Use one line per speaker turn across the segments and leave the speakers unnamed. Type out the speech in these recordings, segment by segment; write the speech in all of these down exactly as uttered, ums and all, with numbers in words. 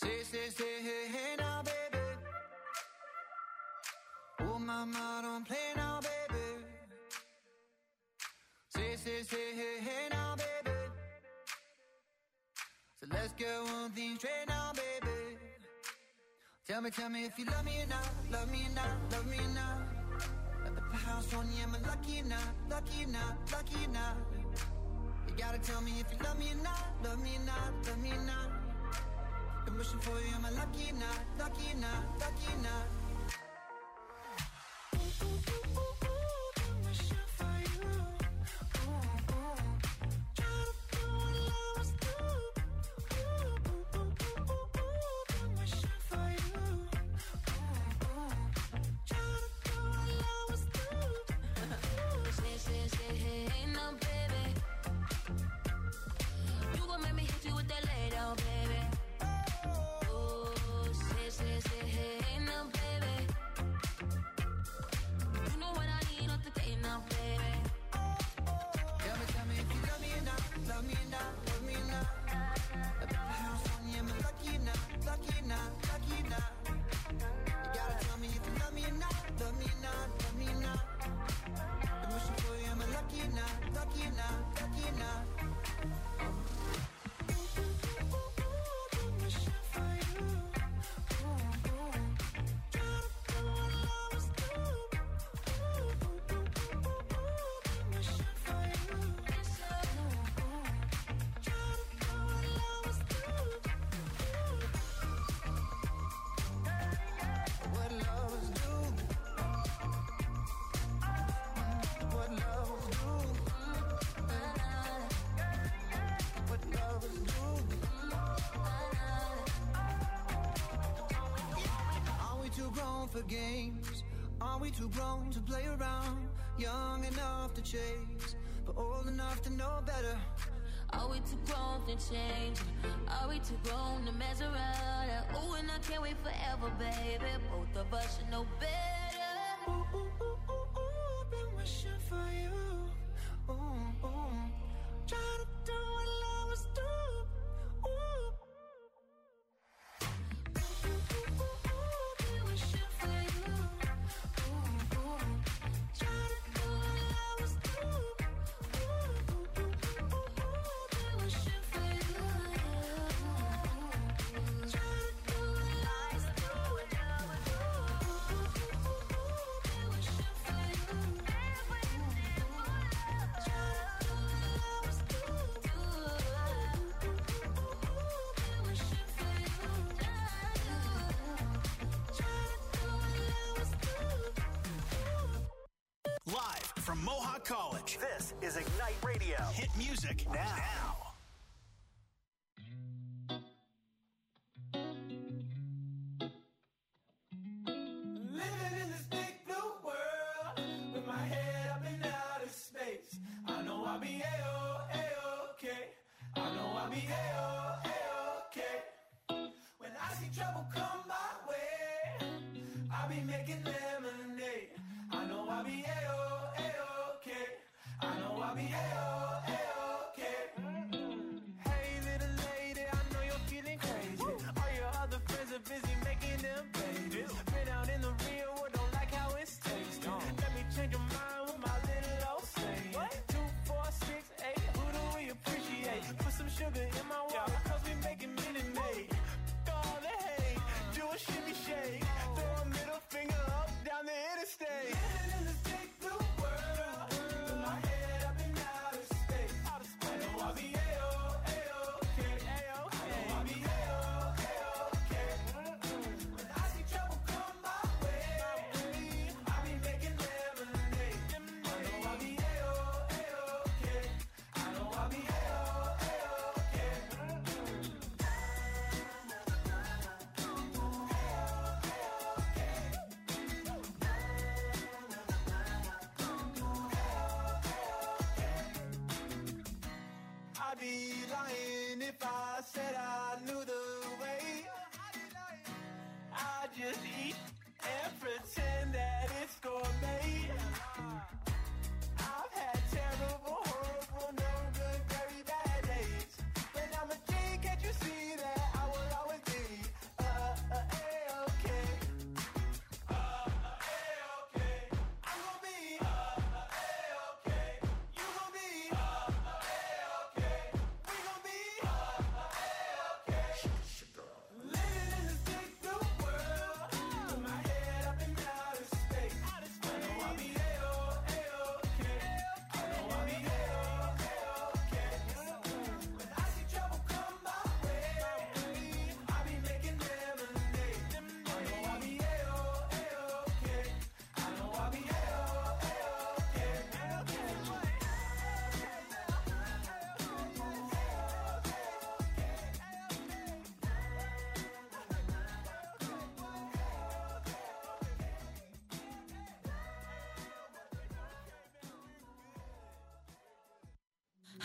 Say, say, say, hey, hey now, baby. Oh, mama, don't play now, baby. Say, say, say, hey, hey now, baby. So let's get one thing straight now, baby. Tell me, tell me if you love me or not, love me or not, love me or not. At the house on you, am I lucky or not, lucky or not, lucky or not? You gotta tell me if you love me or not, love me or not, love me or not. I'm wishing for you, am I lucky or not, lucky or not, lucky or not? For games, are we too grown to play around? Young enough to chase, but old enough to know better.
Are we too grown to change? Are we too grown to mess around? Ooh, and I can't wait forever, baby. Both of us should know better.
Ooh, ooh, ooh, ooh, ooh, been wishing for you. Ooh, ooh, try to do what lovers do. Ooh.
From Mohawk College, this is Ignite Radio. Hit music now. now.
Living in this big blue world with my head up in outer space. I know I'll be A-O, A-okay. I know I'll be A-O, A-okay. When I see trouble come my way, I'll be making lemonade. I know I'll be A-O. I know I'll be A-O, A-okay. Hey, little lady, I know you're feeling crazy. All your other friends are busy making them babies. Been out in the real world, don't like how it tastes. Let me change your mind with my little old saying. Two, four, six, eight, who do we appreciate? Put some sugar in my water, cause we making Minute Maid. All the hate,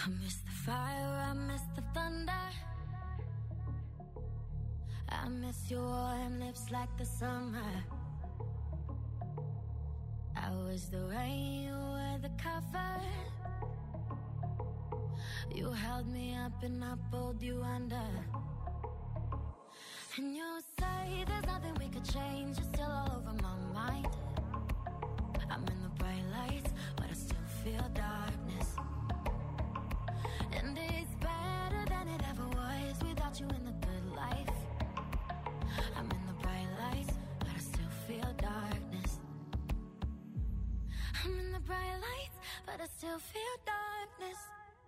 I miss the fire, I miss the thunder. I miss your warm lips like the summer. I was the rain, you were the cover. You held me up and I pulled you under. And you say there's nothing we could change. You're still all over my mind. I'm in the bright lights, but I still feel darkness. And it's better than it ever was without you in the good life. I'm in the bright lights, but I still feel darkness. I'm in the bright lights, but I still feel darkness.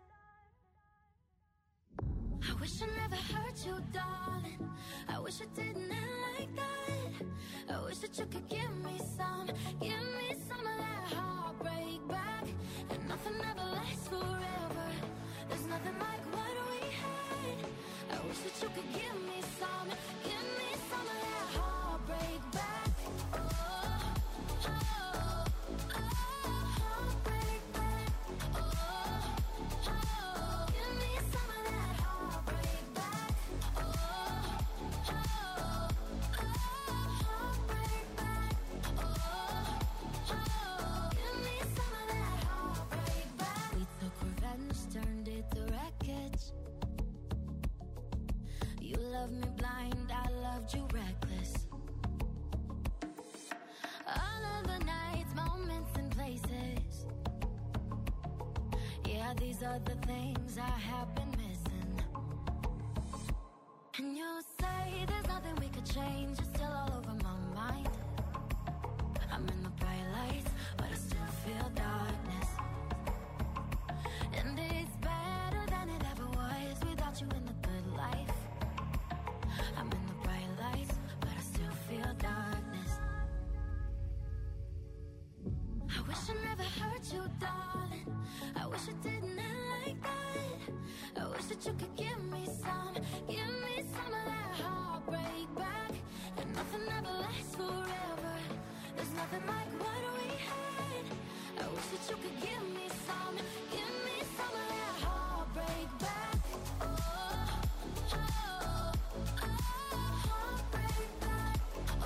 I wish I never hurt you, darling. I wish it didn't end like that. I wish that you could give me some, give me some of that heartbreak back. And nothing ever lasts forever. There's nothing like what we had. I wish that you could give me some, give me some of that heartbreak back. Oh, oh, oh, heartbreak back. Oh, oh, give me some of that heartbreak back. Oh, oh, oh, heartbreak back. Oh, oh, give me some of that heartbreak back. We took revenge, turned it to wreckage. You loved me blind, I loved you reckless. All of the nights, moments and places. Yeah, these are the things I have been missing. And you say there's nothing we could change. You're still all over my mind. I'm in the bright lights, but I still feel darkness. And it's better than it ever was without you in the good life. I'm in the bright lights, but I still feel darkness. I wish I never hurt you, darling. I wish it didn't end like that. I wish that you could give me some, give me some of that heartbreak back. And nothing ever lasts forever. There's nothing like what we had. I wish that you could give me some, give me some of that heartbreak back. Oh, oh, oh, heartbreak back. Oh,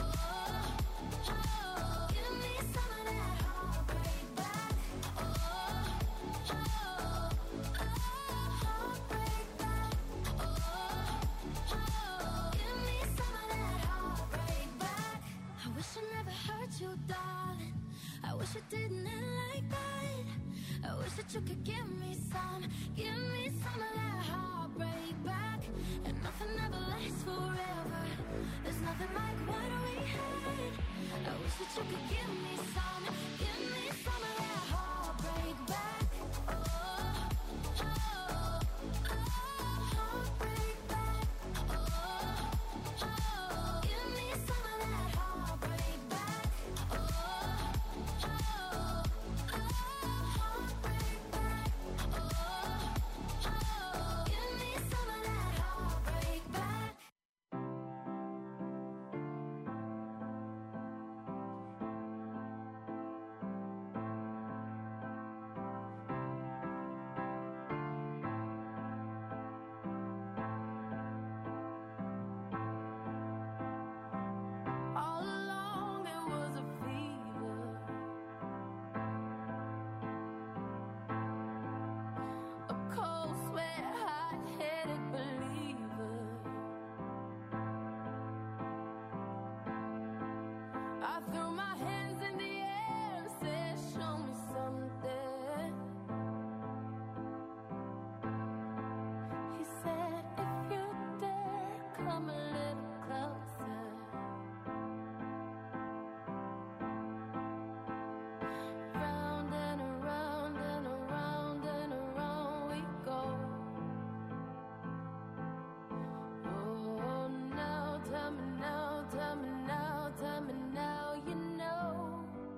oh, give me some of that heartbreak back. Oh, oh, oh, heartbreak back. Oh, oh, give me some of that heartbreak back. I wish I never hurt you, darling. I wish it didn't end like that. I wish that you could give me some, give me some of that heartbreak back. And nothing ever lasts forever. There's nothing like what we had. I wish that you could give me some, give me some of that heartbreak back. Oh, oh, oh, heartbreak back. Oh, oh, give me some of that heartbreak back. Oh, oh, oh, heartbreak back. Oh, oh, give me some of that heartbreak back. All along there was a fever, a cold sweat, hot-headed believer. I threw my hands in the air and said, show me something. He said, if you dare, come a little closer. Round and around and around and around we go. Oh, now tell me now, tell me now, tell me now, you know.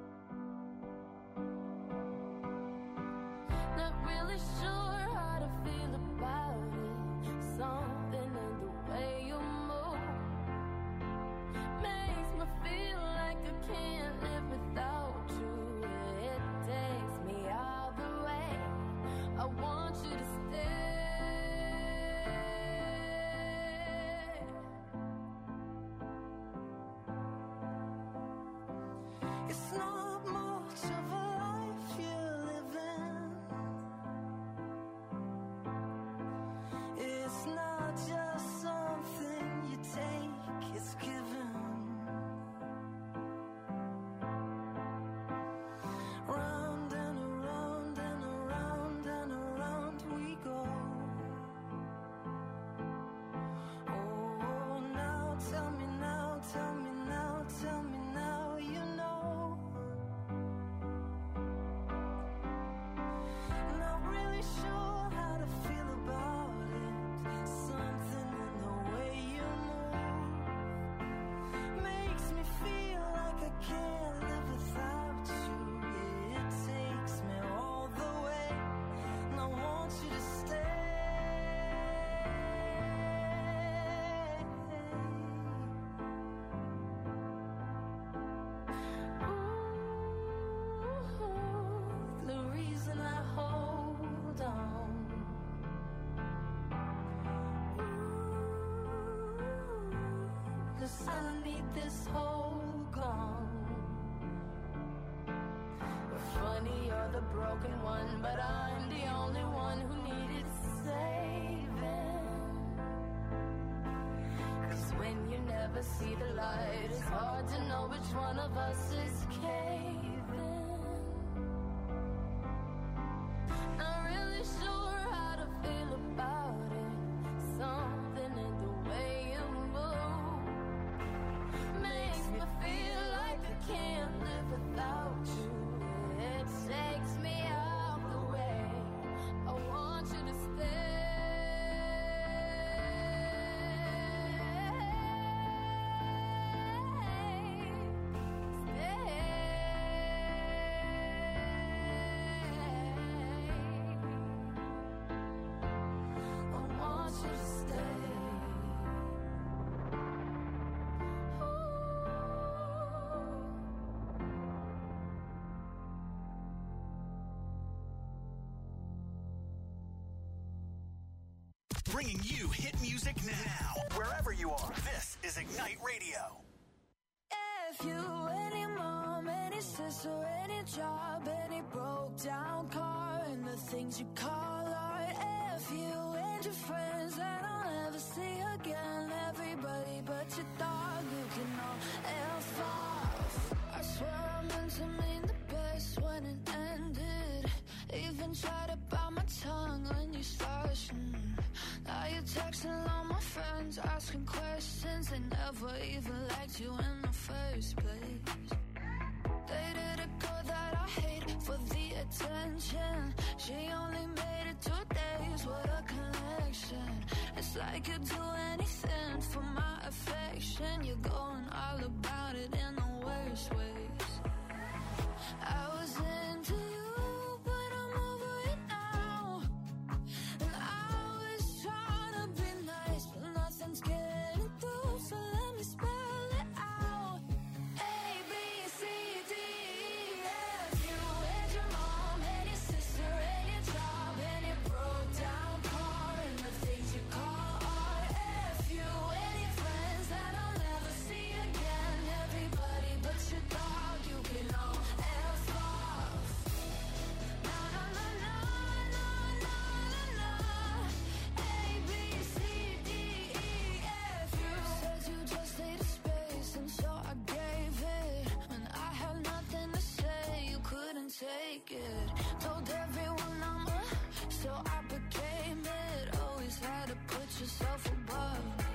Not really sure how to feel about it. Something in the way you move makes me feel like I can't live without you. It takes me all the way. I want you to stay. this whole gone. Funny, you're the broken one, but I'm the only one who needed saving. 'Cause when you never see the light, it's hard to know which one of us is caving. Not really sure how to feel about it. Something in the way you move makes me feel like I can't live without you. It takes me out the way. I want you to stay.
Bringing you hit music now, wherever you are. This is Ignite Radio.
If you, any mom, any sister, any job, any broke down car, and the things you call art. If you and your friends that I'll never see again, everybody but your dog, you can all F off. I swear I meant to mean the best when it ended. Even tried to bite my tongue when you started. Mm. Now you're texting all my friends, asking questions. They never even liked you in the first place. Dated a girl that I hate for the attention. She only made it two days, what a connection. It's like you'd do anything for my affection. You're going all about it in the worst ways. I was into you, but I'm over it now. And I was trying to be nice, but nothing's getting through, so let me spell it out. A, B, C, D, E, F. You and your mom and your sister and your job and your broke down car and the things you call art. F, you and your friends that I'll never see again. Everybody but your dog, you can all F off. Na na na na na na na na. A, B, C, D, E, F. You said you just needed space, and so I gave it. When I had nothing to say, you couldn't take it. Told everyone I'm a, so I became it. Always had to put yourself above me.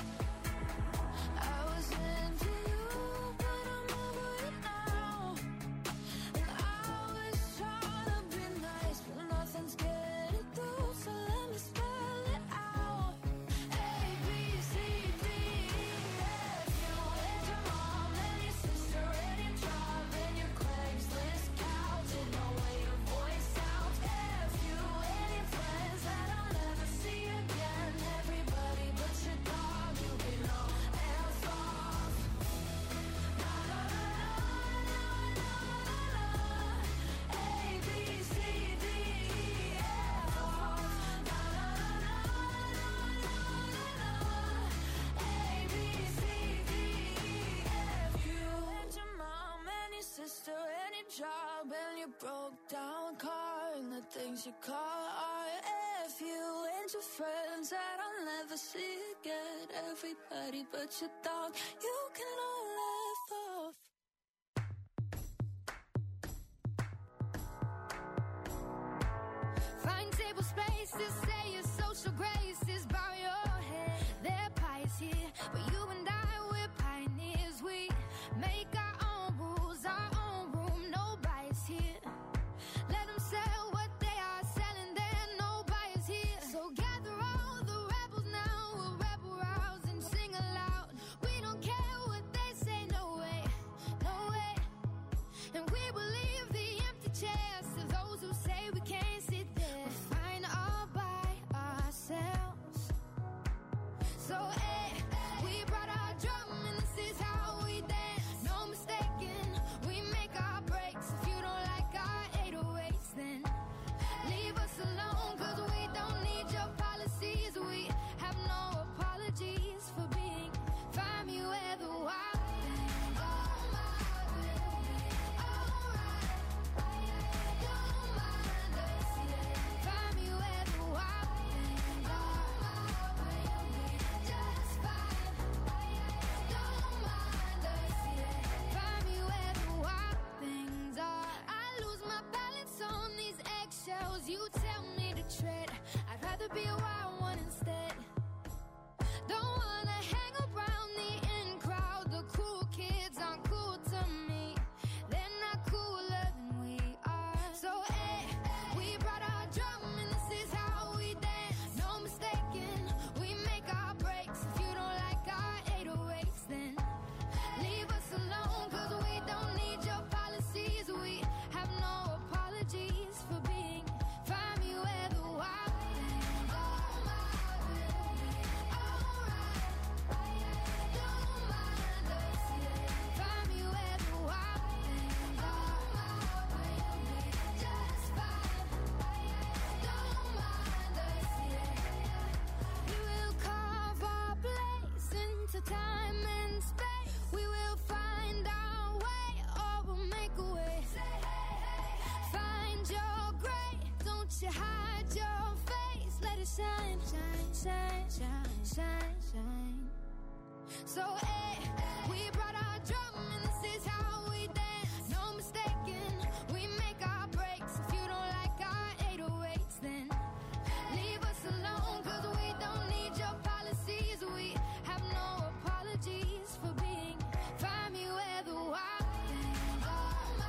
I was into you, but I'm over it now. And I was trying to be nice, but nothing's getting through, so let me spell it out. A, B, C, D, E, F. You and your mom and your sister and your job and your Craigslist couch and no way to voice out. F, you and your friends that I'll never see again. Everybody but your dog, you can all F off. Na na na na na na na. A, B, C, D, E, F off. Na na na na na na na. A, B, C, D, E, F. You and your mom and your sister and your job and your broke down car and the things you call art. F, you and your friends that I'll never see again. Everybody but your dog, you can all F off. Find table spaces, say your social graces, bow your head. They're pious here, but you and I, we're pioneers. We make our own rules, our own room, no bias here. Let them sell what they are selling, there no bias here. So gather all the rebels now, we'll rebel rouse and sing aloud. We don't care what they say, no way, no way. And we will leave the empty chairs to those who say we can't sit there. We're fine all by ourselves. So, eh, we brought our drum and this is how we dance. No mistaking, we make our breaks. If you don't like our eight oh eights, then leave us alone, cause we don't need your policies. We have no apologies for being fine, you wear the wild. shells, you tell me to tread. I'd rather be a wild one instead. Don't wanna hang around the in crowd. The cool kids aren't cool to me. They're not cooler than we are. So eh, we brought our drum and this is how we dance. No mistaking, we make our breaks. If you don't like our eight oh eights, then leave us alone, cause we don't need your policies. We have no apologies for being. Find me where the wild things are. Alright, don't mind us yet. Find me where the wild things are. We'll be just fine. Don't mind us yet. We will carve our place into time and space. We will find our way, or we'll make a way. Find your gray, don't you hide your face. Let it shine, shine, shine, shine, shine, shine. So eh, we brought our drum and this is how we dance. No mistaking, we make our breaks. If you don't like our eight oh eights, then leave us alone, cause we don't need your policies. We have no apologies for being. Find me where the wild things are.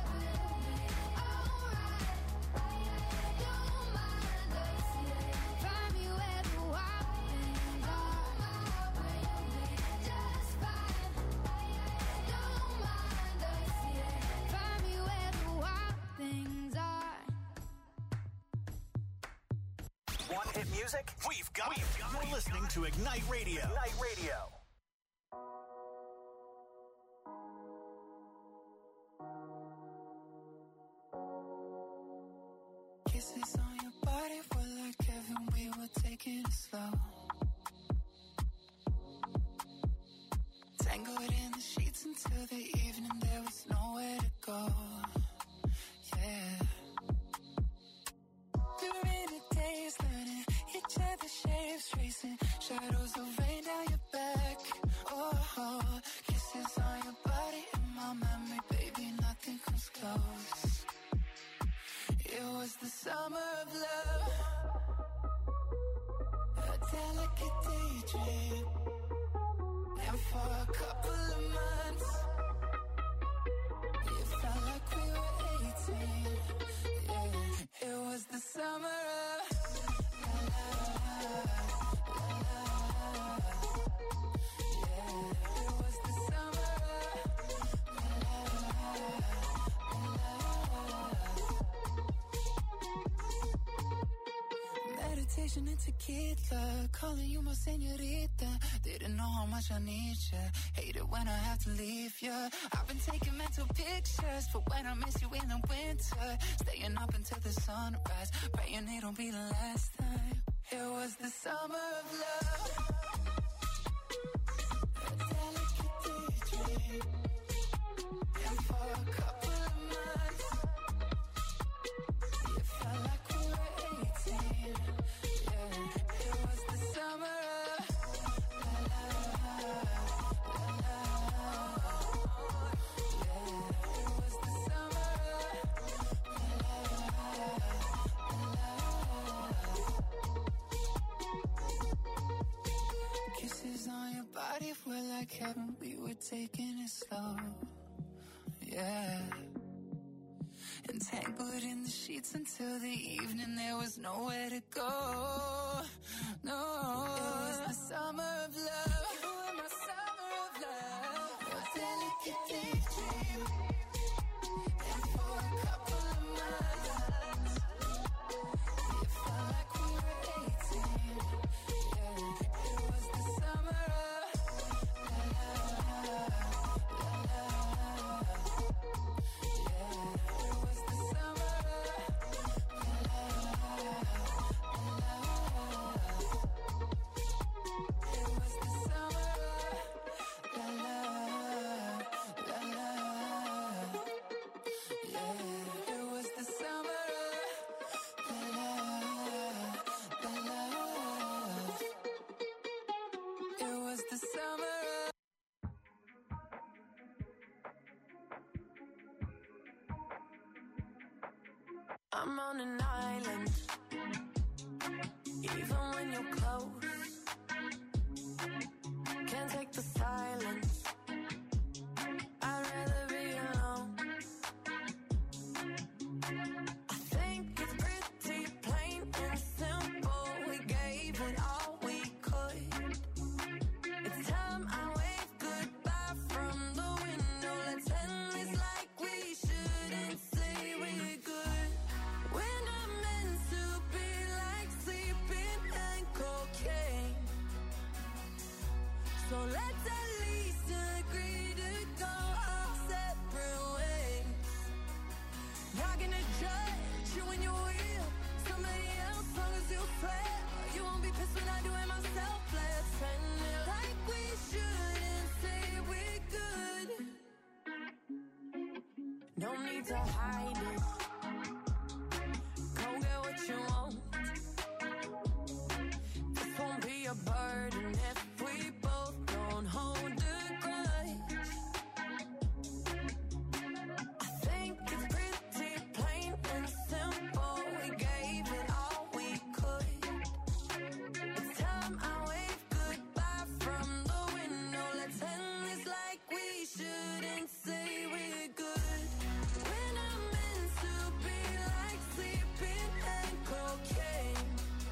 Alright, don't mind us yet. Find me where the wild things are. We'll be just fine. Don't mind us yet. Find me where the wild things are.
Want hit music? We've got it. You're listening to Ignite Radio. Ignite Radio.
Kisses on your body were like heaven, we were taking it slow. Tangled in the sheets until the evening, there was nowhere to go. Yeah. Through rainy days, learning each other's shapes, tracing shadows of rain down your back. Oh, oh, kisses on your body in my memory, baby, nothing comes close. It was the summer of love, a delicate daydream. And for a couple of months, it felt like we were eighteen. Yeah, it was the summer of la la la la. Yeah, it was the summer of la la la. Meditation and tequila, calling you my señorita. Didn't know how much I need ya. Hate it when I have to leave ya. I've been taking mental pictures for when I miss you in the winter. Staying up until the sunrise, praying it'll be the last time. It was the summer of love, a delicate daydream. And for a couple of months, it felt like we were eighteen. Yeah, it was the summer of la la la la. Yeah, it was the summer of la la la. Kisses on your body were like heaven, we were taking it slow. Yeah. Entangled in the sheets until the evening, there was nowhere to go. No, it was the summer of love. You were my summer of love, a delicate daydream. And for a couple of months, it felt like we were eighteen. Yeah, it was the summer of la la la la. Yeah, it was the summer of la la la la. It was the summer of la la la la.
I'm on an island. Even when you're close, can't take the silence. I'd rather be alone. I think it's pretty plain and simple. We gave it all we could. It's time I wave goodbye from the window. Let's end this like we shouldn't say we're good. We're not meant to be like sleeping and cocaine. So let's at least agree to go our separate ways. Not gonna judge you when you're with somebody else, long as you swear you won't be pissed when I do it myself. Let's end it like we shouldn't say we're good. No need to hide it. Go get what you want. This won't be a burden if we both don't hold a grudge. I think it's pretty plain and simple. We gave it all we could. It's time I wave goodbye from the window. Let's end this like we shouldn't say we're good. We're not meant to be like sleeping and cocaine.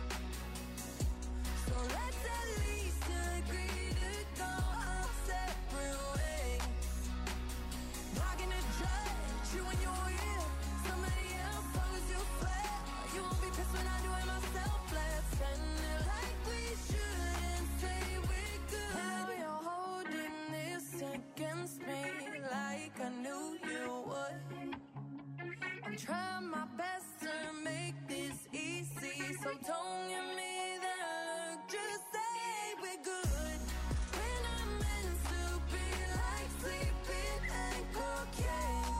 So let's at least agree to go our separate ways. Not gonna judge you when you're with somebody else, long as you swear you won't be pissed when I do it myself. Let's end it like we shouldn't say we're good. Now you're holding this against me like I knew you would. I'm trying my best to make this easy, so don't give me that look, just say we're good. We're not meant to be like sleeping and cocaine.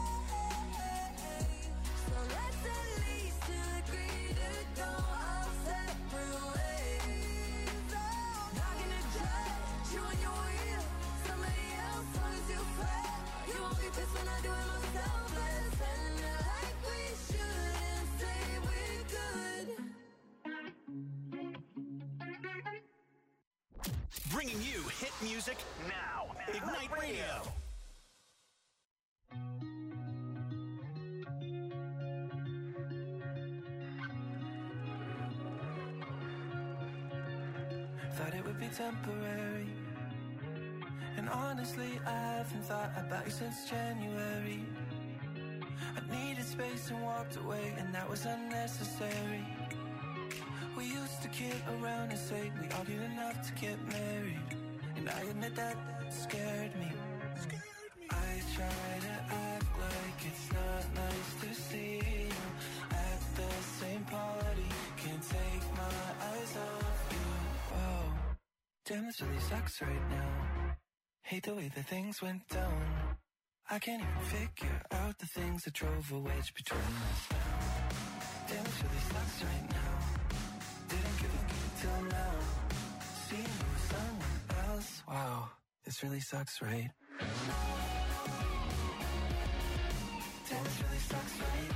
So let's at least agree to go our separate ways. Not gonna judge you when you're with somebody else, long as you swear you won't be pissed when I do it myself. Let's end it like we shouldn't say we're good.
Bringing you hit music now. Ignite Radio.
Thought it would be temporary. And honestly, I haven't thought about you since January. I needed space and walked away, and that was unnecessary. We used to kid around and say we argued enough to get married. And I admit that scared me. I try to act like it's not nice to see you at the same party. Can't take my eyes off you. Whoa, damn, this really sucks right now. Hate the way that things went down. I can't even figure out the things that drove a wedge between us now. Damn, this really sucks right now. Didn't give a good till now. Seeing you with someone else. Wow, this really sucks, right? Damn, this really sucks, right?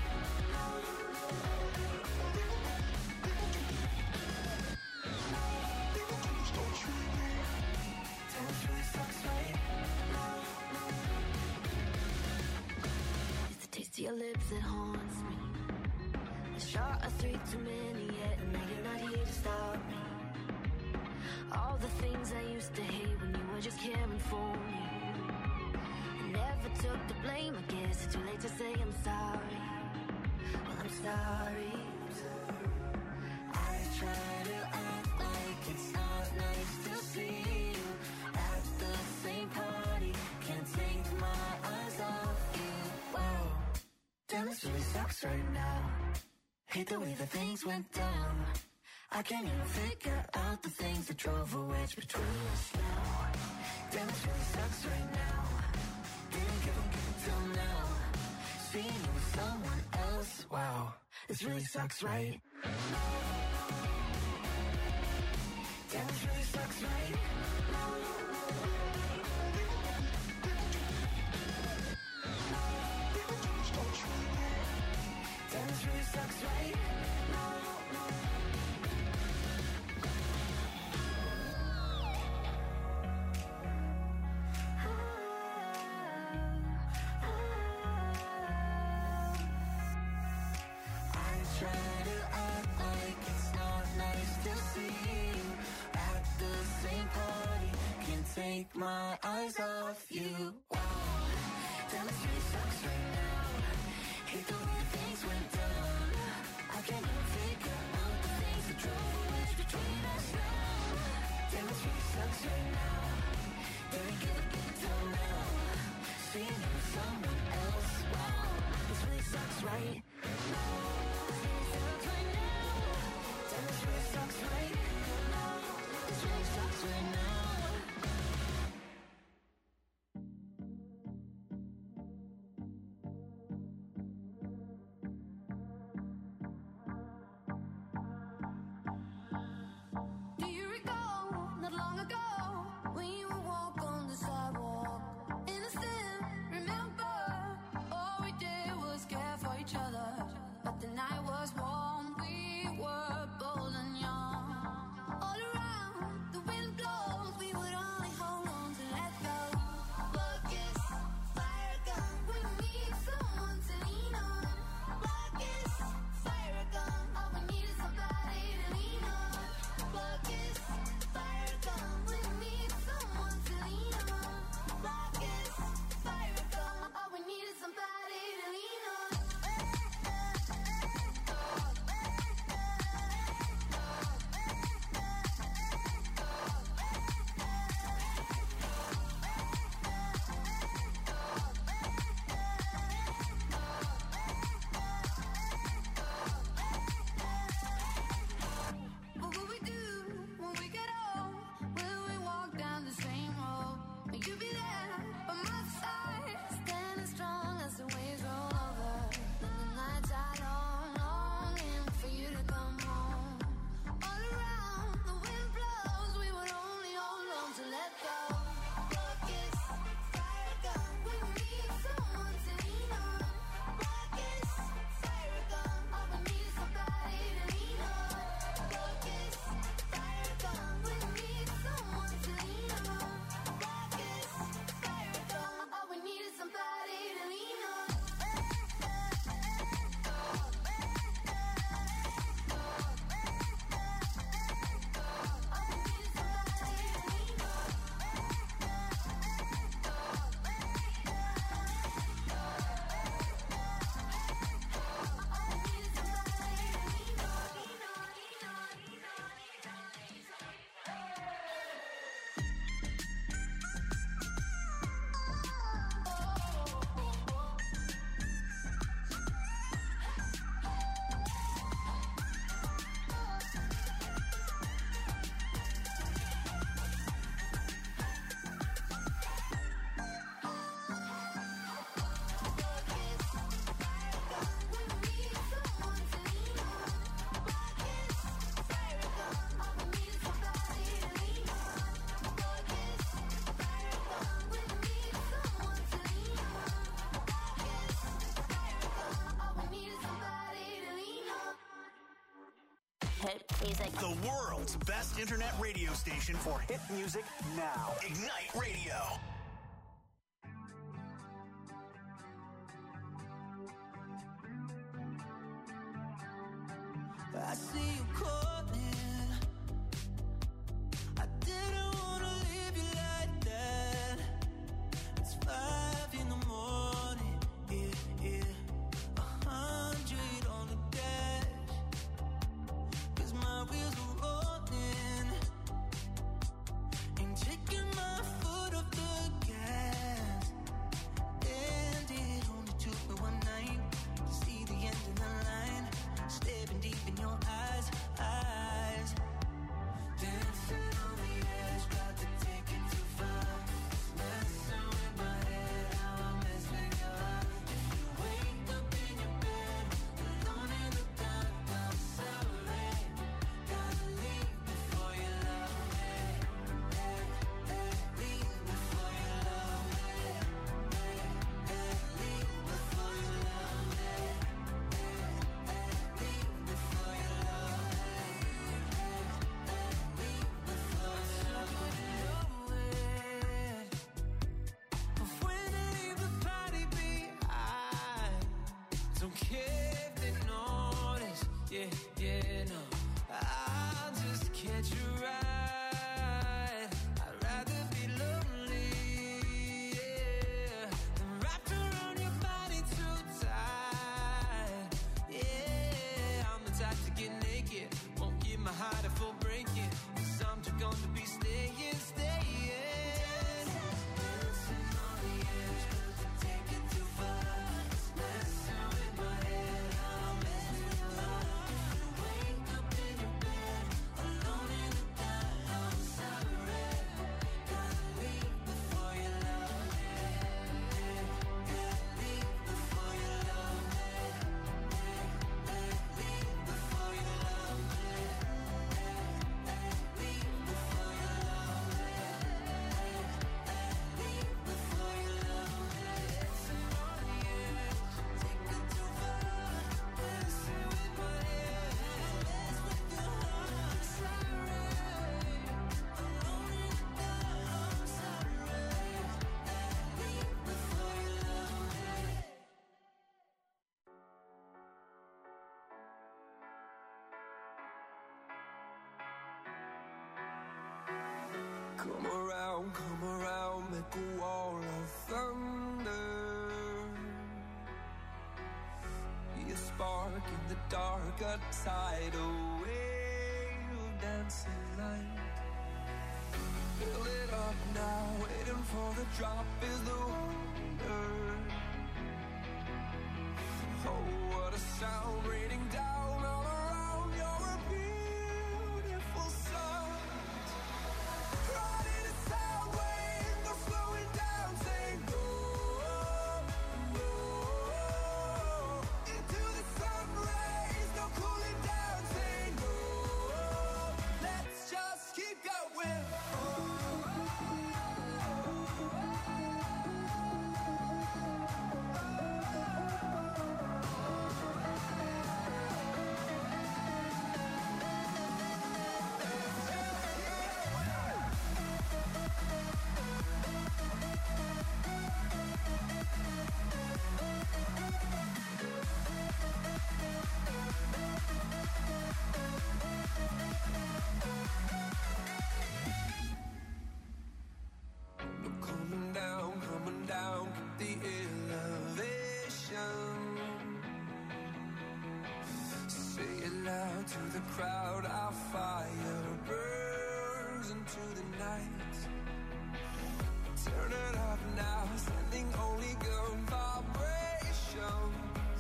Damn, this really sucks, right?
It's the taste of your lips that haunts me. A shot of three too many yet, and now you're not here to stop me. All the things I used to hate when you were just caring for me. I never took the blame, I guess it's too late to say I'm sorry. Well, I'm sorry.
I try to act like it's not nice to see you at the same party. Can't take my eyes off you. Whoa, damn, this really sucks right now. Hate the way that things went down. I can't even figure out the things that drove a wedge between us now. Damn, this really sucks right now. Didn't give a good till now. Seeing you with someone else. Wow, this really sucks, right? Damn, this really sucks, right? Damn, this really sucks, right?
take my eyes off you. Wow, damn, this really sucks right now. Hate the way things went down. I can't even figure out the things that drove a wedge between us now. Damn, this really sucks right now. There ain't gonna be till now. Seeing you with someone else. Wow, this really sucks right now. This really sucks right now. Damn, this really sucks right now. This really sucks right now.
Do you recall, not long ago, when you would walk on the sidewalk? Innocent, remember, all we did was care for each other. But the night was warm, we were bold and young. All around, the wind blows, we would only hold on to let go. Focus, fire gun, we need someone to lean on. Focus, fire gun, all we need is somebody to lean on. Focus, fire gun, we need someone to lean on. Focus, fire gun, all we need is somebody to lean on. What will we do when we get old? Will we walk down the same road? Will you be there by my side, standing strong as the waves roll over? When the nights are long, longing for you to come home. All around, the wind blows, we would only hold on to let go. Focus, fire gun, we need someone to lean on. Focus, fire gun, all we need is somebody to lean on. Focus, fire gun, we need someone to lean on. Focus, fire gun, all we need is somebody to lean on.
Hit music.
The world's best internet radio station for hit music now. Ignite Radio.
I see you calling. I didn't wanna leave you like that. It's five in the morning, yeah, yeah. A hundred on the dash, 'cause my wheels are rolling. Ain't taking my foot off the gas. And it only took me one night to see the end of the line. Staring deep in your eyes, eyes. Dancing on the edge, got to take it too far. Messing with my head, how I mess with your heart. If you wake up in your bed, alone in the dark, I'm sorry. Gotta leave before you love me. Hey, hey, leave before you love me. Hey, hey, leave before you love me. Don't care if they notice, yeah, yeah, no. I'll just catch a ride. I'd rather be lonely
Come around, come around, make a wall of thunder. Be a spark in the dark, a tidal wave of dancing light. Fill it up now, waiting for the drop is the wonder. Oh, what a sound raining down all around. You're a beautiful sight. Riding a sound wave, no slowing down, saying go, go. Into the sun rays, no cooling down, saying go. Let's just keep going. Coming down, coming down, keep the elevation. Say it loud to the crowd, our fire burns into the night. Turn it up now, sending only good vibrations.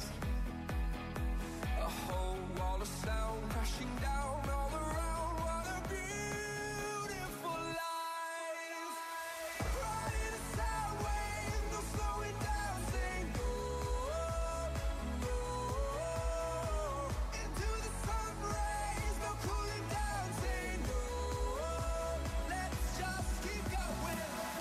A whole wall of sound crashing down all around. What a beautiful life. Riding a sound wave, no slowing down, saying go, go. Into the sun rays, no cooling down, saying go. Let's just keep going.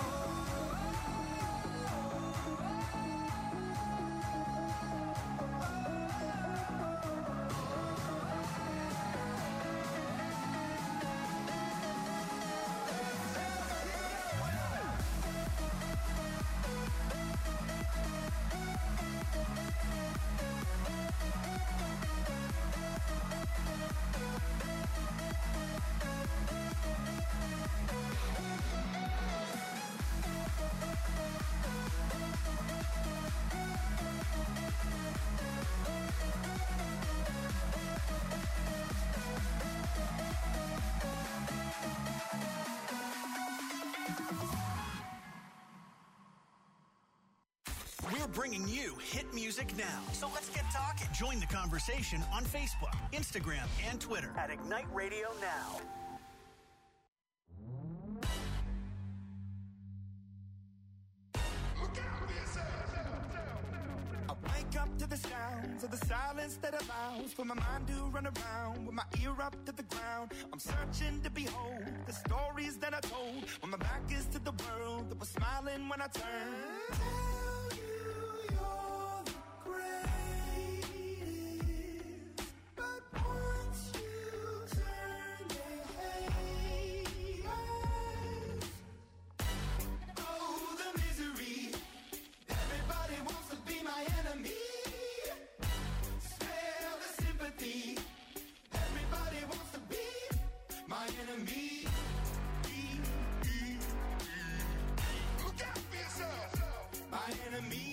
We're bringing you hit music now. So let's get talking. Join the conversation on Facebook, Instagram, and Twitter at Ignite Radio Now.
I wake up to the sounds of the silence that allows for my mind to run around with my ear up to the ground. I'm searching to behold the stories that I told when my back is to the world that was smiling when I turned. Tell you you're the greatest, but once you turn, they hate us. Oh, the misery. Everybody wants to be my enemy. Spare the sympathy. Everybody wants to be my enemy. Look out for yourself. My enemy.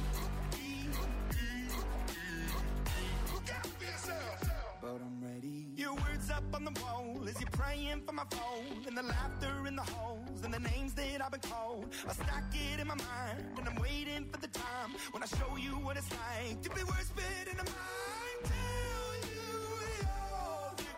Look out for yourself. But I'm ready. Your words up on the wall as you're praying for my phone, and the laughter in the halls and the names that I've been called. I stack it in my mind and I'm waiting for the time when I show you what it's like to be worse fit in a mind. Tell you you're the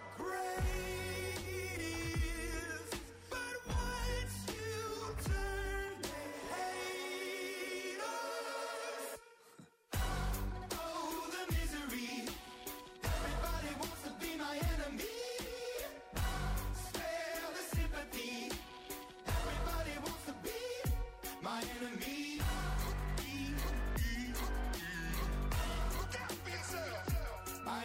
greatest, but once you turn, they hate us. Oh, the misery. Everybody wants to be my enemy. Spare the sympathy. Everybody wants to be my enemy. Look out for yourself. My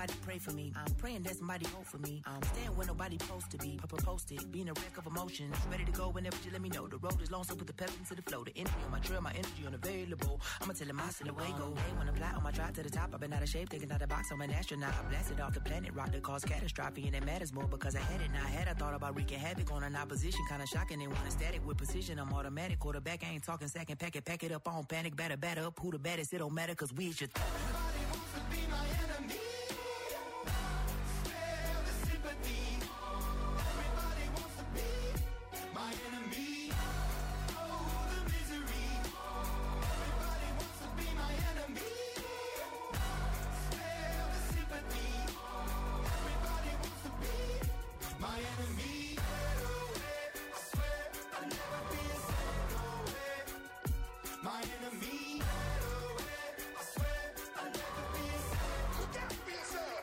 somebody pray for me. I'm praying that somebody hope for me. I'm staying where nobody supposed to be. Papa posted, being a wreck of emotions. Ready to go whenever you let me know. The road is long, so put the pep into the flow. The energy on my trail, my energy unavailable. I'ma tell him I still away go. Hey, when I fly on my drive to the top, I've been out of shape, thinking out the box. I'm an astronaut. I blasted off the planet, rock that caused catastrophe, and it matters more because I had it. Now I had I thought about wreaking havoc on an opposition, kinda shocking. They want a static with precision. I'm automatic, quarterback. I ain't talking second pack it, pack it up on panic, batter, batter up. Who the baddest? It don't matter, cause we is your th-
Everybody wants to be my enemy. Spare the sympathy. Everybody wants to be my enemy. Oh, the misery. Everybody wants to be my enemy. Spare the sympathy. Everybody wants to be my enemy. I swear I'll never be a single way. My enemy. I swear I'll never be a single. Look out for yourself.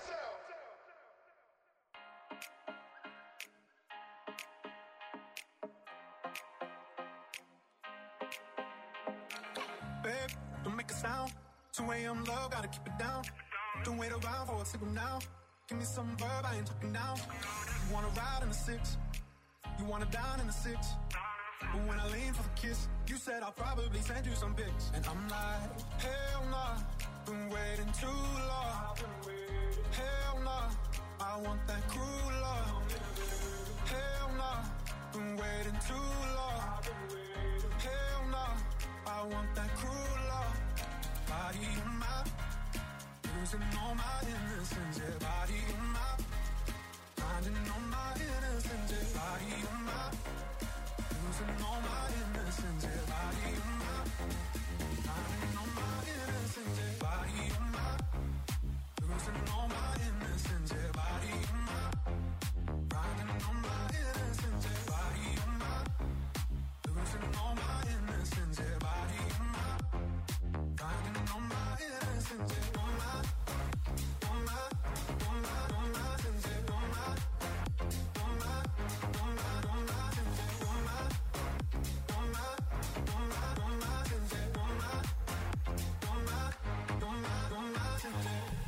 Babe, don't make a sound. two a.m. love, gotta keep it down. Don't wait around for a signal now. Give me some verb, I ain't talking now. You wanna ride in the six, you wanna dine in the six. But when I lean for the kiss, you said I'll probably send you some pics. And I'm like, hell nah, been waiting too long. Hell nah, I want that cruel love. Hell nah, been waiting too long. Hell nah, I want that cruel love. Body on my, losing all my innocence. Yeah, body on my, finding all my innocence. Yeah, body on my, losing all my innocence. Yeah, body on my, finding all my innocence. Yeah, body on my, losing all my innocence. Yeah, body on my, finding all my innocence. Yeah, body on my, losing all my innocence. Yeah, body on my, finding all my innocence. Yeah, on my, on my, on my, on my innocence. Yeah, on my, on my, on my, on my innocence. Yeah, on my, on my, on my, on my innocence. Yeah, on my, on my, on my, on my innocence.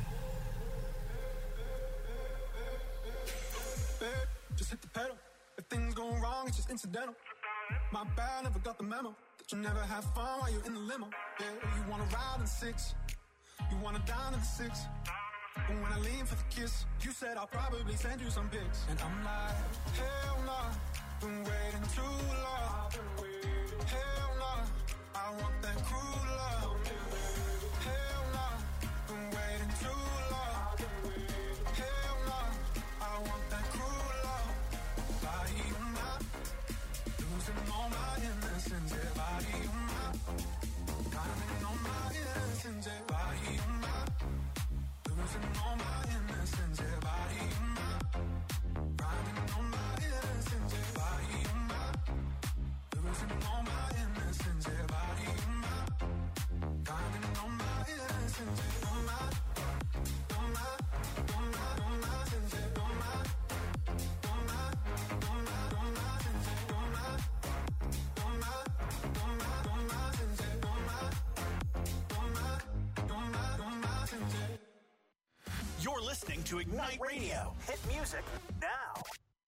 Babe, just hit the pedal. If things go wrong, it's just incidental. My bad, never got the memo that you never have fun while you're in the limo. Yeah, you wanna ride in six, you wanna dine in the six. But when I lean for the kiss, you said I'll probably send you some pics. And I'm like, hell nah, been waiting too long. Hell nah, I want that cruel love. Hell nah, been waiting too long. Hell nah, I want that cruel love. Body on my, losing all my innocence. Yeah, body on my, finding all my innocence. Yeah, body on my, losing all my innocence. Yeah, body on my, finding all my innocence. Yeah, body on my, losing all my innocence. Yeah, body on my, finding all my innocence. Yeah, on my, on my, on my, on my innocence. Yeah, on my, on my, on my, on my innocence. Yeah, on my, on my, on my, on my innocence. Yeah, on my, on my, on my, on my innocence. Yeah.
You're listening to Ignite Radio. Hit music now.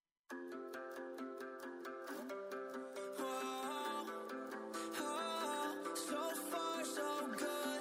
So far, so good.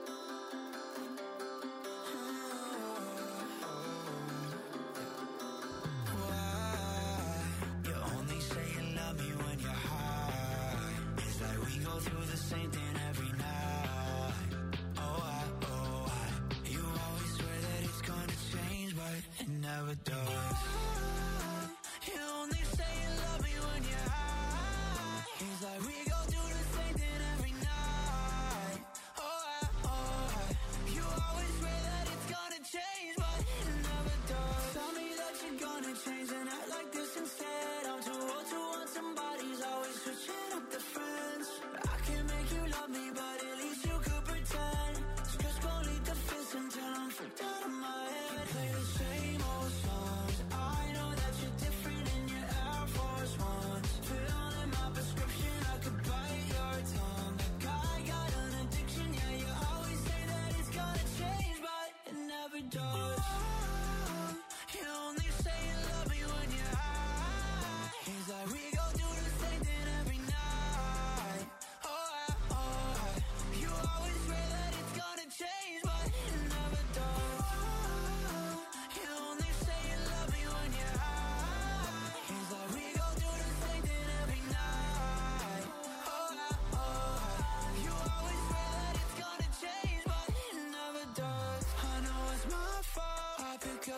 Why? You only say you love me when you're high. It's like we go through the same thing every night. Oh, I, oh, I. You always swear that it's gonna change, but it never does. You only say you love me when you're high. It's like we go through the same thing every night. Oh, I, oh, I. You always swear that it's gonna change, but it never does. Tell me that you're gonna change and act like this instead. I'm too old to want somebody's always switching up the friends. I can't make you love me, but at least you could pretend. So just go lead the fence until I'm freaked out of my head. Play the same old songs I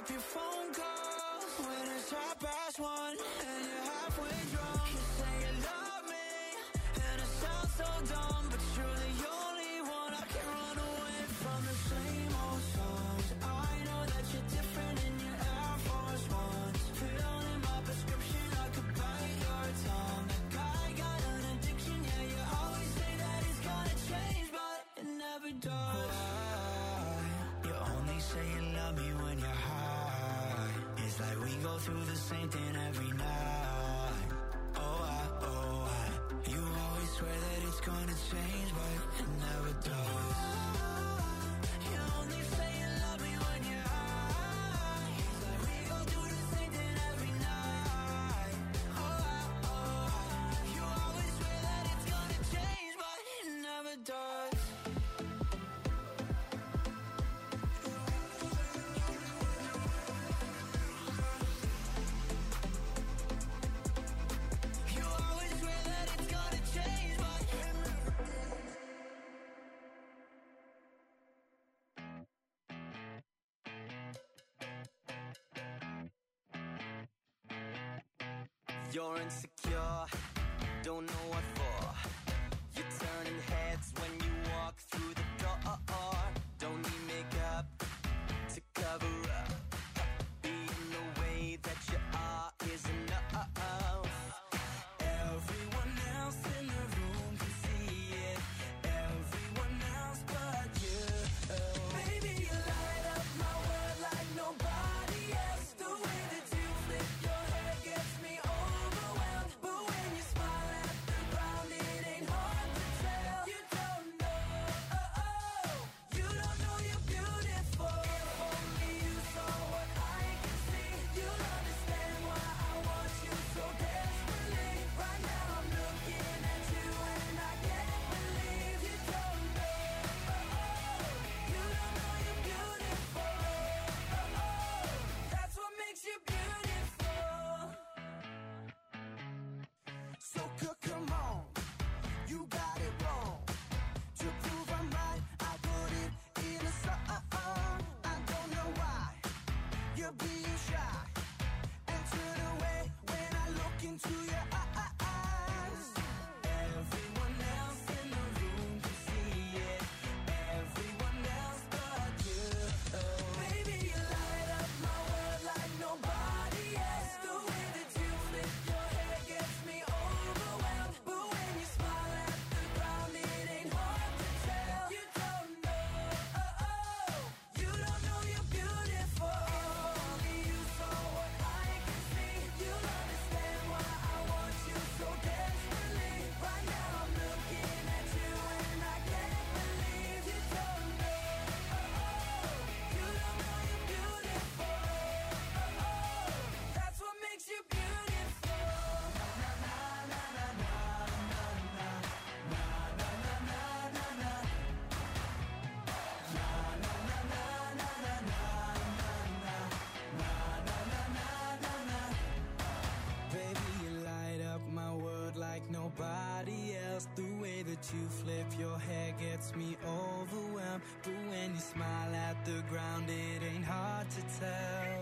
your phone calls when it's half past one and you're halfway drunk. You say you love me, and it sounds so dumb, but you're the only one I can run away from. The same old songs. I know that you're different in your Air Force Ones. Fill in my prescription, I could bite your tongue. That guy got an addiction, yeah, you always say that it's gonna change, but it never does. Why? You only say you love me when you're high. It's like we go through the same thing every night. Oh, I, oh, I. You always swear that it's gonna change, but it never does. You only say you love me when you're high. It's like we go through the same thing every night. Oh, I, oh, I. You always swear that it's gonna change, but it never does. You always swear that it's gonna change, but
you're insecure, don't know what for. You're turning heads when you walk through the door. Don't need makeup to cover up. Being the way that you are is enough. Everyone else in the room can see it. Everyone else but you. Baby, you light up my world like nobody else. The way that you flip your hair gets me overwhelmed. But when you smile at the ground, it ain't hard to tell. You don't know, oh, oh. You don't know you're beautiful. If only you saw what I can see, you'll understand why I want you so desperately. Right now I'm looking at you and I can't believe you don't know, oh, oh. You don't know you're beautiful, oh, oh. That's what makes you beautiful.
so c- come on, you got it wrong. To prove I'm right, I put it in a song. I don't know why you're being shy and turn away when I look into your eyes.
Everyone else in the room can see it. Everyone else but you.
Baby, you light up my world like nobody else. The way that you flip your hair gets me overwhelmed. But when you smile at the ground, it ain't hard to tell. You don't know, oh, oh. You don't know you're beautiful. If only you saw what I can see, you'll understand why I want you so desperately. Right now I'm looking at you and I can't believe you don't know, oh, oh. You don't know you're beautiful, oh, oh. That's what makes you beautiful. Na na na na na na na na na na na na na. Na na na na na na na na na na na.
Baby, you light up my world like nobody else. The way that you flip your hair gets me overwhelmed. But when you smile at the ground, it ain't hard to tell.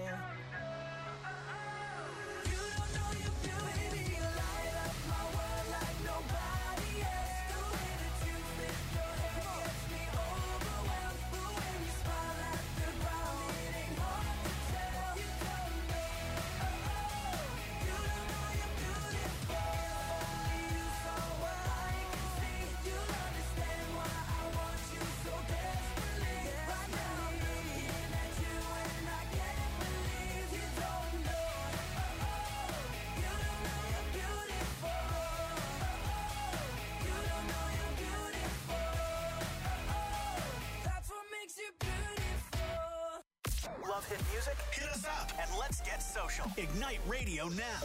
You don't know you're beautiful. Baby, you light up my world like nobody else. The way that you flip your hair gets me overwhelmed. But when you smile at the ground, it ain't hard to tell. You don't know, oh, oh. You don't know you're beautiful. If only you saw what I can see, you'll understand why I want you so desperately. Right now I'm looking at you and I can't believe you don't know, oh, oh. You don't know you're beautiful, oh, oh. You don't know you're beautiful, oh, oh. That's what makes you beautiful.
Love hit music? Hit us up and let's get social. Ignite Radio now.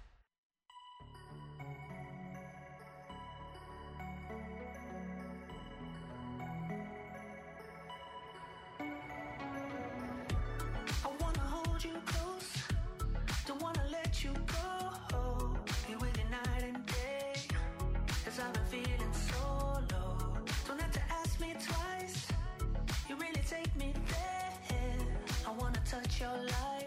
I wanna hold you close, don't wanna let you go. Be with you night and day, 'cause I've been feeling so low. Don't have to ask me twice, you really take me there. I wanna touch your life,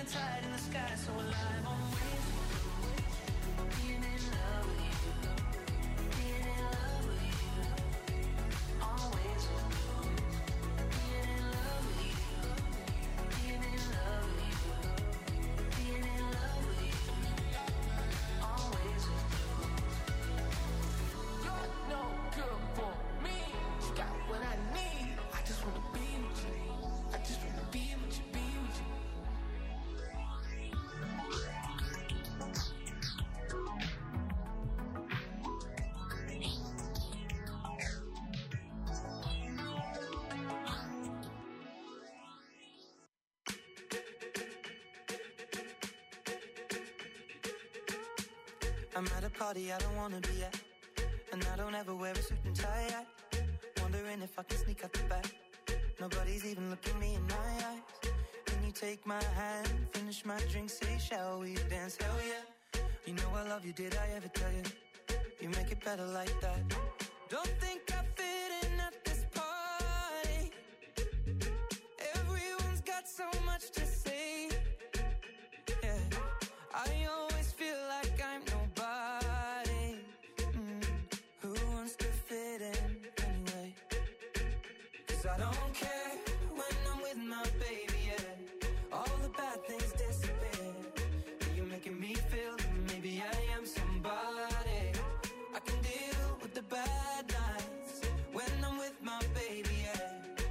tide in the sky, so alive. Always being in love with you, being in love with you. Always being in love with you, being in love with you, being in love with you. Always. You're no good for me. You got what I need. I just wanna be with you. I just wanna be with you, be with you.
I'm at a party I don't wanna be at, and I don't ever wear a suit and tie at. Wondering if I can sneak out the back. Nobody's even looking me in my eyes. Can you take my hand, finish my drink, say shall we dance? Hell yeah. You know I love you, did I ever tell you? You make it better like that. Don't think I fit in at this party. Everyone's got so much to say. Yeah, I always feel like I'm nobody. Mm. Who wants to fit in anyway? 'Cause I don't care when I'm with my baby, yeah. All the bad things disappear. You're making me feel that maybe I am somebody. I can deal with the bad nights when I'm with my baby, yeah.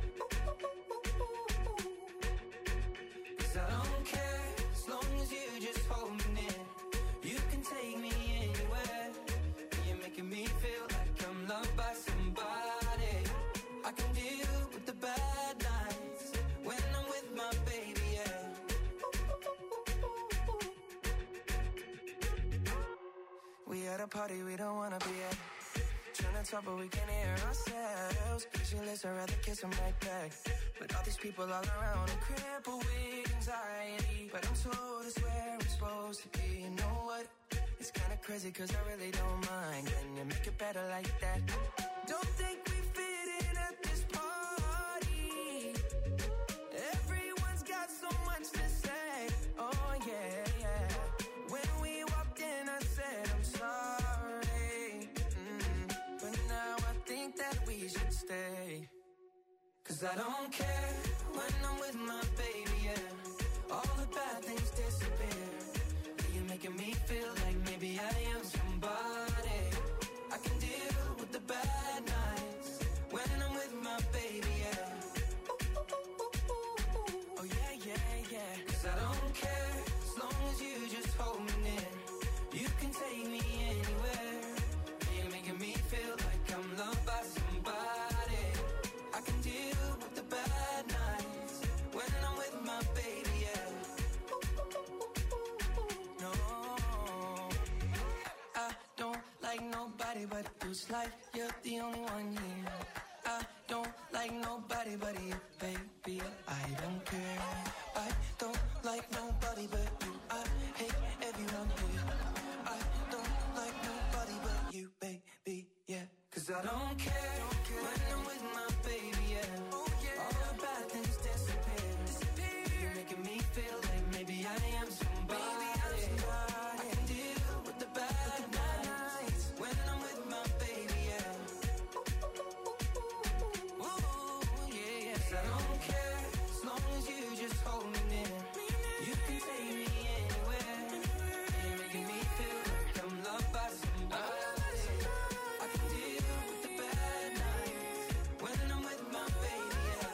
'Cause I don't care as long as you just hold me near. You can take me anywhere. You're making me feel like I'm loved by somebody. I can deal with the bad nights when I'm with my baby, yeah. We at a party we don't wanna be at. Trying to talk but we can't hear ourselves. Pictureless, I'd rather kiss them right back. But all these people all around are crippled with anxiety. But I'm told it's where I'm supposed to be. You know what? It's kinda crazy 'cause I really don't mind. Can you make it better like that? Don't think we fit in at this party. Everyone's got so much to say. Oh yeah, yeah. When we walked in I said I'm sorry. Mm. But now I think that we should stay. 'Cause I don't care when I'm with my baby, yeah. All the bad things disappear. You're making me feel like maybe I am somebody. I can deal with the bad nights when I'm with my baby, yeah. Oh yeah, yeah, yeah. 'Cause I don't care as long as you just hold me near. You can take me anywhere. You're making me feel like I'm loved by somebody. I can deal with the bad nights when I'm with my baby, yeah. No, I don't like nobody but you. It's like you're the only one here. I don't like nobody but you, baby. I don't care. I don't like nobody but you. I hate everyone here. I don't like nobody but you, baby, yeah. 'Cause I don't care when I'm with my baby, yeah. All the bad things disappear. You're making me feel like maybe I am somebody. I can deal with the bad nights when I'm with my baby, yeah. Ooh, yeah, yeah. 'Cause I don't care as long as you just hold me near. You can take me anywhere. You're making me feel like I'm loved by somebody. I can deal with the bad nights when I'm with my baby, yeah.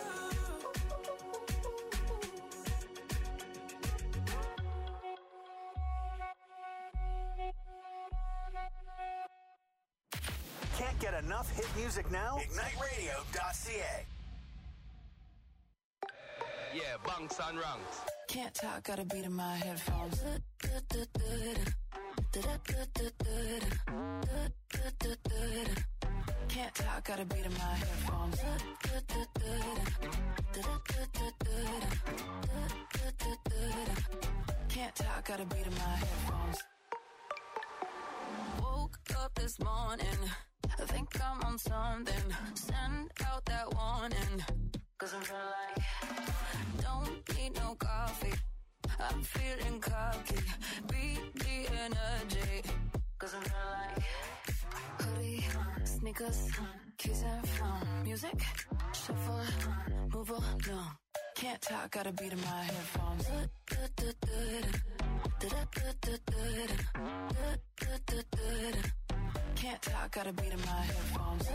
Can't get enough hit music now? ignite radio dot c a.
Yeah, bunks and ranks.
Can't talk, got a beat in my headphones. Can't talk, got a beat in my headphones. Can't talk, got a beat in my headphones. Woke up this morning, I think I'm on something. Send out that warning, 'cause I'm feeling like don't need no coffee.
I'm feeling cocky, beat the energy. Cause I'm feeling like hoodie, sneakers, keys and phone. Music, shuffle, move along. Can't talk, gotta beat in my headphones. Can't talk, gotta beat in my headphones.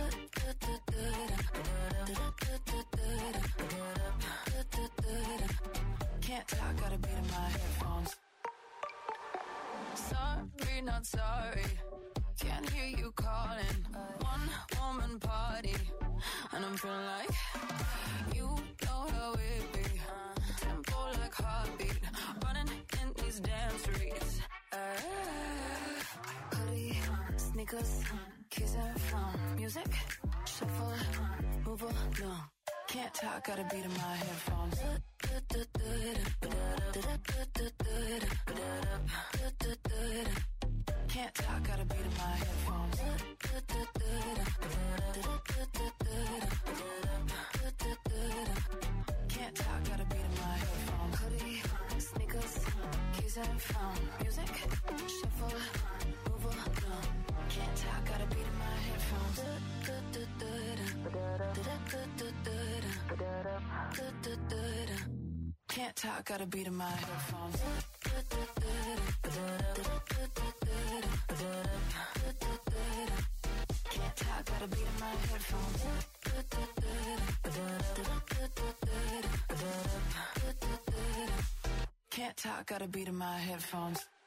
Can't talk, gotta beat in my headphones. Sorry, not sorry. Can't hear you calling. One woman party, and I'm feeling like you know how it be. Tempo like heartbeat, running in these damn streets. Uh, hoodie, sneakers, keys and phone. Music, shuffle, move along. Can't talk, gotta beat in my headphones. Can't talk, gotta beat in my headphones. Can't talk, gotta beat in my headphones. Hoodie, sneakers, keys and phone. Music, shuffle, move along. Can't talk, gotta beat in my headphones. Can't talk, gotta beat in my headphones. Can't talk, gotta beat in my headphones. Can't talk, gotta beat in my headphones.